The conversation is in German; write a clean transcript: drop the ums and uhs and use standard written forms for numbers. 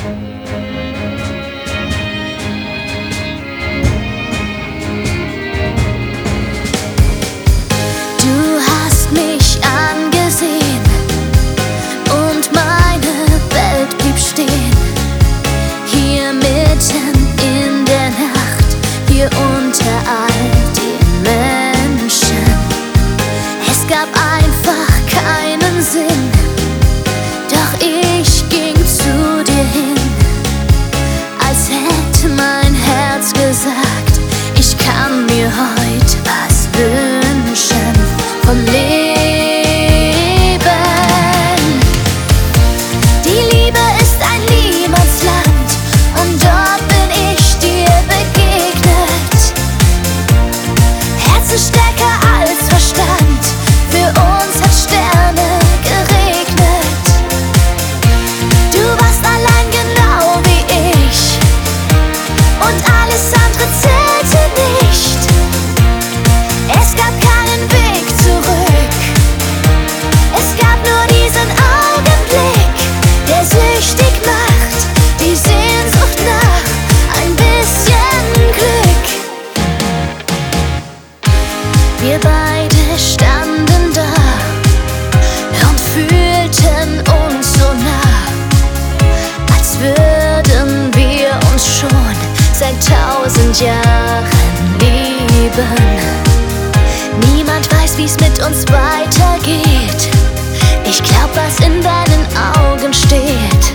Du hast mich angesehen und meine Welt blieb stehen. Hier mitten in der Nacht, hier unter all den Menschen. Es gab einfach keinen Sinn, doch ich ging zu dir hin, als hätte mein Herz gesagt, ich kann mir heute was wünschen vom Leben. Die Liebe ist ein Niemandsland und dort bin ich dir begegnet. Herz ist stärker als Verstand, für uns hat Sterne geregnet. Du warst allein genau wie ich und alles andere zählte nicht. Es gab keinen Weg zurück, es gab nur diesen Augenblick, der süchtig macht, die Sehnsucht nach ein bisschen Glück. Wir beide standen da und fühlten uns so nah, als würden wir uns schon seit 1000 Jahren lieben. Niemand weiß, wie's mit uns weitergeht. Ich glaub, was in deinen Augen steht,